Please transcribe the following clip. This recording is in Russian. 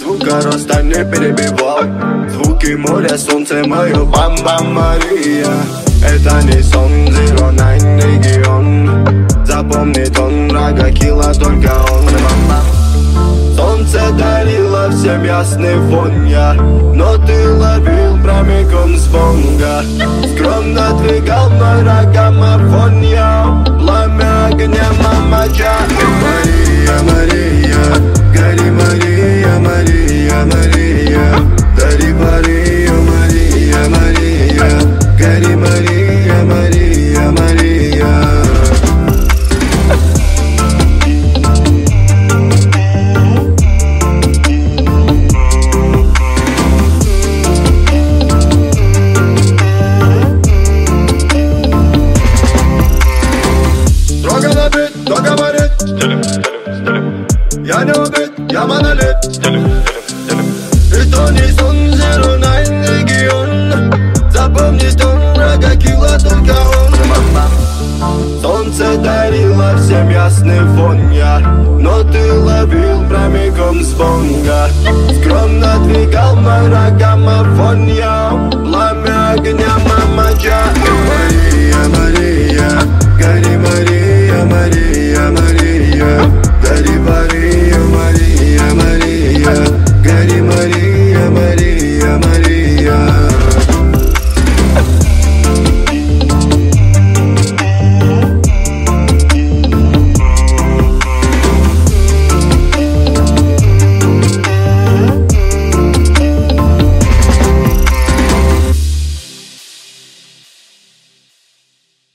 звука роста не перебивал. Звуки моря, солнце мое, бам-бам Мария. Это не сон, Zero Nine регион. Запомни тон врага, килла только он. Солнце дарило всем ясный фон я, но ты ловил прямиком с бонга. Скромно двигал мной рогамофон я. Пламя огня мамача. Мария, Мария, гори Мария, Мария, Мария. Гори Мария, Мария, Мария. Гори Мария, Мария, Мария. Я не убит, я монолит. Это не сон, Zero Nine регион. Запомни тон врага, килла только он. Солнце дарило всем ясный фон я, но ты ловил прямиком с бонга. Скромно двигал мой рогамофон я.